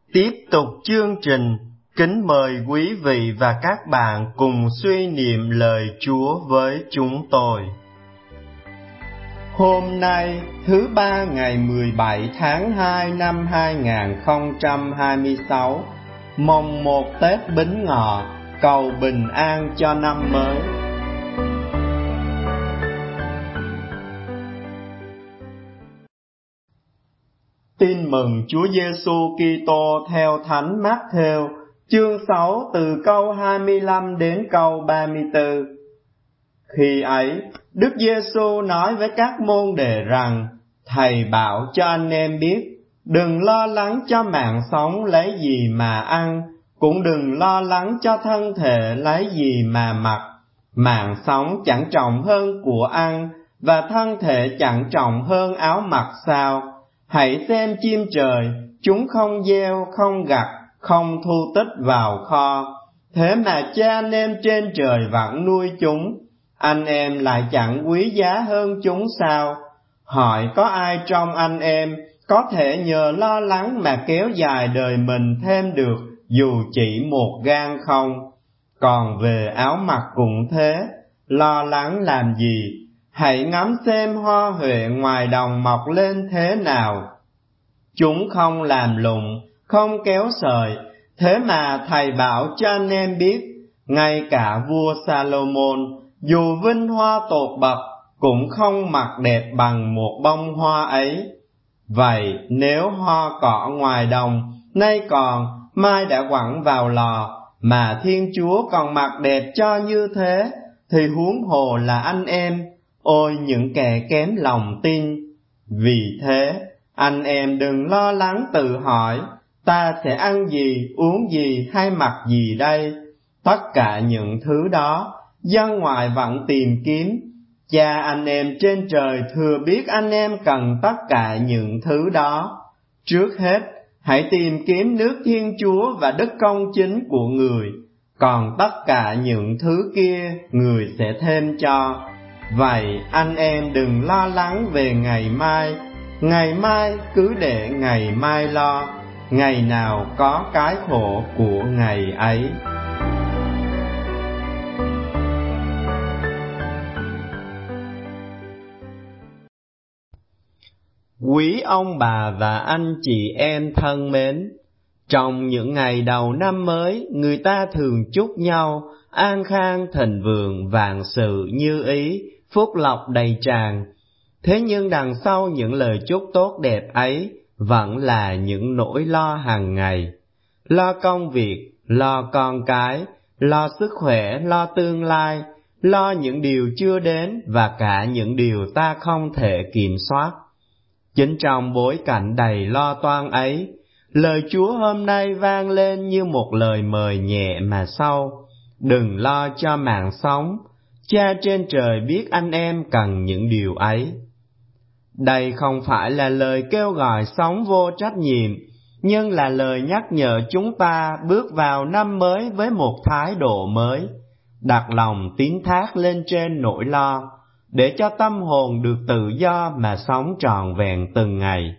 Tiếp tục chương trình, kính mời quý vị và các bạn cùng suy niệm lời Chúa với chúng tôi. Hôm nay, thứ ba ngày 17 tháng 2 năm 2026, mồng 1 Tết Bính Ngọ, cầu bình an cho năm mới. Tin mừng Chúa Giêsu Kitô theo Thánh Mát-thêu, chương 6 từ câu 25 đến câu 34. Khi ấy, Đức Giêsu nói với các môn đệ rằng: Thầy bảo cho anh em biết, đừng lo lắng cho mạng sống lấy gì mà ăn, cũng đừng lo lắng cho thân thể lấy gì mà mặc. Mạng sống chẳng trọng hơn của ăn, và thân thể chẳng trọng hơn áo mặc sao? Hãy xem chim trời, chúng không gieo, không gặt, không thu tích vào kho, thế mà Cha anh em trên trời vẫn nuôi chúng. Anh em lại chẳng quý giá hơn chúng sao? Hỏi có ai trong anh em có thể nhờ lo lắng mà kéo dài đời mình thêm được dù chỉ một gang không? Còn về áo mặc cũng thế, lo lắng làm gì? Hãy ngắm xem hoa huệ ngoài đồng mọc lên thế nào. Chúng không làm lụng, không kéo sợi, thế mà Thầy bảo cho anh em biết, ngay cả vua Salomon, dù vinh hoa tột bậc, cũng không mặc đẹp bằng một bông hoa ấy. Vậy nếu hoa cỏ ngoài đồng, nay còn, mai đã quẳng vào lò, mà Thiên Chúa còn mặc đẹp cho như thế, thì huống hồ là anh em, ôi những kẻ kém lòng tin. Vì thế, anh em đừng lo lắng tự hỏi, ta sẽ ăn gì, uống gì hay mặc gì đây? Tất cả những thứ đó, dân ngoài vẫn tìm kiếm. Cha anh em trên trời thừa biết anh em cần tất cả những thứ đó. Trước hết, hãy tìm kiếm nước Thiên Chúa và đức công chính của Người, còn tất cả những thứ kia Người sẽ thêm cho. Vậy anh em đừng lo lắng về ngày mai cứ để ngày mai lo, ngày nào có cái khổ của ngày ấy. Quý ông bà và anh chị em thân mến, trong những ngày đầu năm mới, người ta thường chúc nhau an khang thịnh vượng, vạn sự như ý, phúc lộc đầy tràn. Thế nhưng đằng sau những lời chúc tốt đẹp ấy vẫn là những nỗi lo hàng ngày. Lo công việc, lo con cái, lo sức khỏe, lo tương lai, lo những điều chưa đến và cả những điều ta không thể kiểm soát. Chính trong bối cảnh đầy lo toan ấy, lời Chúa hôm nay vang lên như một lời mời nhẹ mà sâu: đừng lo cho mạng sống, Cha trên trời biết anh em cần những điều ấy. Đây không phải là lời kêu gọi sống vô trách nhiệm, nhưng là lời nhắc nhở chúng ta bước vào năm mới với một thái độ mới, đặt lòng tín thác lên trên nỗi lo, để cho tâm hồn được tự do mà sống trọn vẹn từng ngày.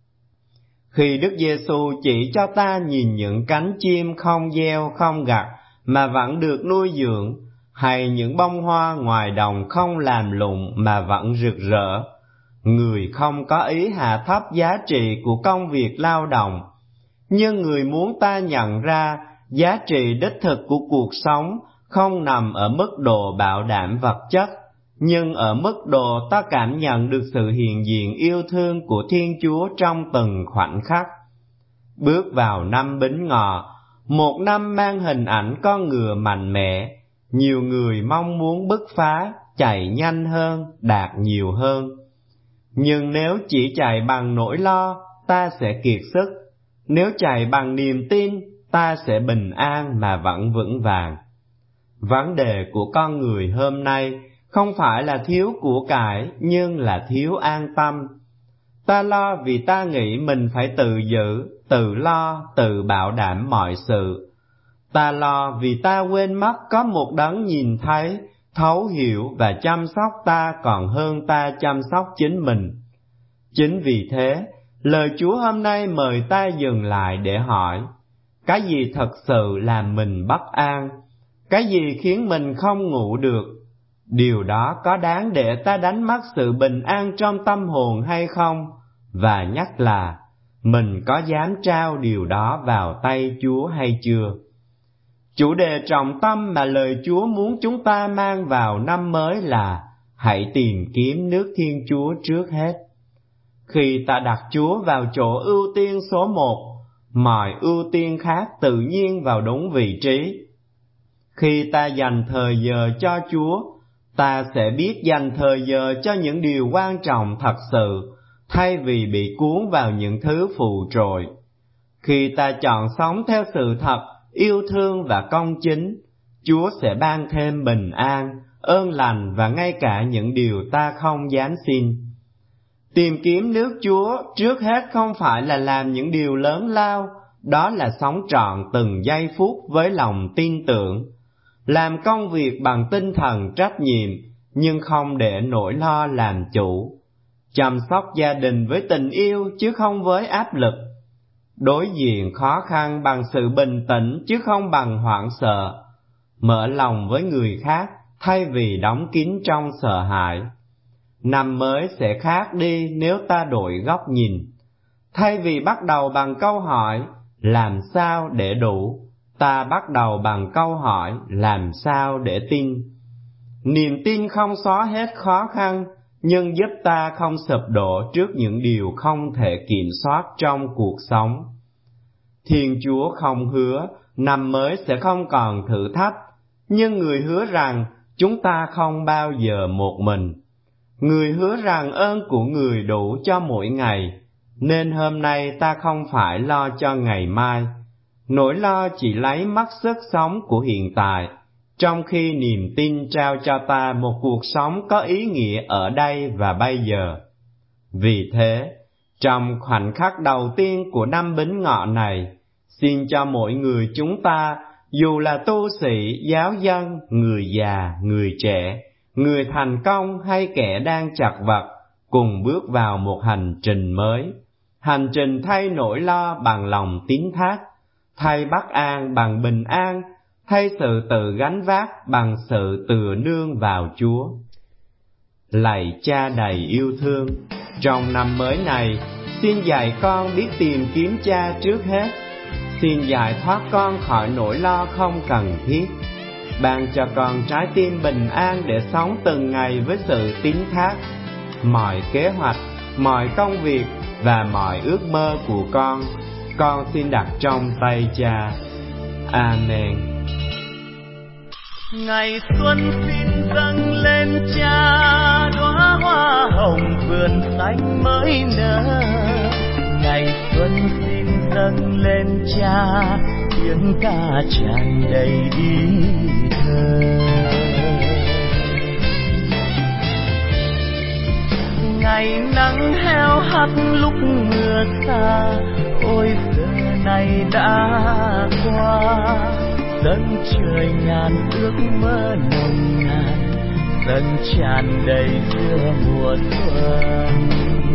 Khi Đức Giêsu chỉ cho ta nhìn những cánh chim không gieo không gặt mà vẫn được nuôi dưỡng, hay những bông hoa ngoài đồng không làm lụng mà vẫn rực rỡ, Người không có ý hạ thấp giá trị của công việc lao động, nhưng Người muốn ta nhận ra giá trị đích thực của cuộc sống không nằm ở mức độ bảo đảm vật chất, nhưng ở mức độ ta cảm nhận được sự hiện diện yêu thương của Thiên Chúa trong từng khoảnh khắc. Bước vào năm Bính Ngọ, một năm mang hình ảnh con ngựa mạnh mẽ, nhiều người mong muốn bứt phá, chạy nhanh hơn, đạt nhiều hơn. Nhưng nếu chỉ chạy bằng nỗi lo, ta sẽ kiệt sức. Nếu chạy bằng niềm tin, ta sẽ bình an mà vẫn vững vàng. Vấn đề của con người hôm nay không phải là thiếu của cải, nhưng là thiếu an tâm. Ta lo vì ta nghĩ mình phải tự giữ, tự lo, tự bảo đảm mọi sự. Ta lo vì ta quên mất có một đấng nhìn thấy, thấu hiểu và chăm sóc ta còn hơn ta chăm sóc chính mình. Chính vì thế, Lời Chúa hôm nay mời ta dừng lại để hỏi, cái gì thật sự làm mình bất an? Cái gì khiến mình không ngủ được? Điều đó có đáng để ta đánh mất sự bình an trong tâm hồn hay không? Và nhắc là, mình có dám trao điều đó vào tay Chúa hay chưa? Chủ đề trọng tâm mà lời Chúa muốn chúng ta mang vào năm mới là hãy tìm kiếm nước Thiên Chúa trước hết. Khi ta đặt Chúa vào chỗ ưu tiên số 1, mọi ưu tiên khác tự nhiên vào đúng vị trí. Khi ta dành thời giờ cho Chúa, ta sẽ biết dành thời giờ cho những điều quan trọng thật sự, thay vì bị cuốn vào những thứ phù trội. Khi ta chọn sống theo sự thật, yêu thương và công chính, Chúa sẽ ban thêm bình an, ơn lành và ngay cả những điều ta không dám xin. Tìm kiếm nước Chúa trước hết không phải là làm những điều lớn lao, đó là sống trọn từng giây phút với lòng tin tưởng. Làm công việc bằng tinh thần trách nhiệm, nhưng không để nỗi lo làm chủ. Chăm sóc gia đình với tình yêu chứ không với áp lực. Đối diện khó khăn bằng sự bình tĩnh chứ không bằng hoảng sợ. Mở lòng với người khác thay vì đóng kín trong sợ hãi. Năm mới sẽ khác đi nếu ta đổi góc nhìn. Thay vì bắt đầu bằng câu hỏi làm sao để đủ, ta bắt đầu bằng câu hỏi làm sao để tin. Niềm tin không xóa hết khó khăn, nhưng giúp ta không sụp đổ trước những điều không thể kiểm soát trong cuộc sống. Thiên Chúa không hứa năm mới sẽ không còn thử thách, nhưng Người hứa rằng chúng ta không bao giờ một mình. Người hứa rằng ơn của Người đủ cho mỗi ngày, nên hôm nay ta không phải lo cho ngày mai. Nỗi lo chỉ lấy mất sức sống của hiện tại, trong khi niềm tin trao cho ta một cuộc sống có ý nghĩa ở đây và bây giờ. Vì thế, trong khoảnh khắc đầu tiên của năm Bính Ngọ này, xin cho mỗi người chúng ta, dù là tu sĩ, giáo dân, người già, người trẻ, người thành công hay kẻ đang chật vật, cùng bước vào một hành trình mới. Hành trình thay nỗi lo bằng lòng tín thác, thay bất an bằng bình an, thay sự tự gánh vác bằng sự tựa nương vào Chúa. Lạy Cha đầy yêu thương, trong năm mới này, xin dạy con biết tìm kiếm Cha trước hết. Xin giải thoát con khỏi nỗi lo không cần thiết. Ban cho con trái tim bình an để sống từng ngày với sự tín thác. Mọi kế hoạch, mọi công việc và mọi ước mơ của con xin đặt trong tay Cha. Amen. Ngày xuân xin dâng lên Cha, đóa hoa hồng vườn xanh mới nở. Ngày xuân xin dâng lên Cha, tiếng ca tràn đầy ý thơ. Ngày nắng heo hắt lúc mưa xa, ôi giờ này đã qua. Dâng trời ngàn ước mơ nồng nàn, dâng tràn đầy giữa mùa xuân.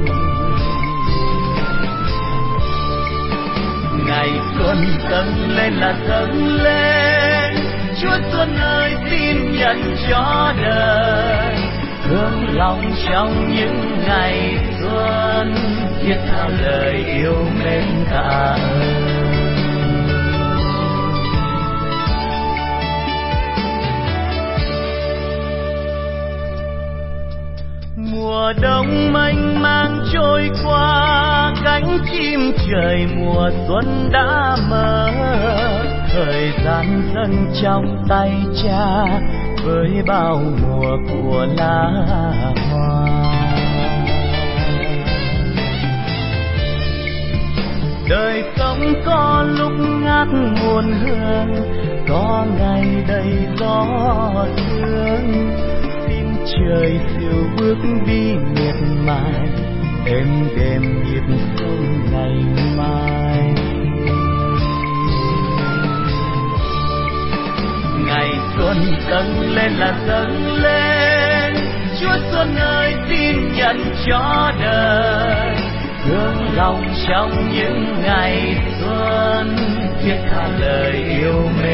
Ngày xuân dâng lên là dâng lên, Chúa Xuân ơi xin nhận cho đời. Hướng lòng trong những ngày xuân, thiết tha lời yêu mến tạ ơn. Mùa đông mênh mang trôi qua, cánh chim trời mùa xuân đã mở. Thời gian dâng trong tay Cha, với bao mùa của lá hoa. Đời sống có lúc ngát muôn hương, có ngày đầy gió sương. Xin trời siêu bước đi miệt mài, êm đềm nhịp xuân ngày mai. Ngày xuân dâng lên là dâng lên, Chúa Xuân ơi xin nhận cho đời. thương lòng trong những ngày xuân thiết tha lời yêu mến.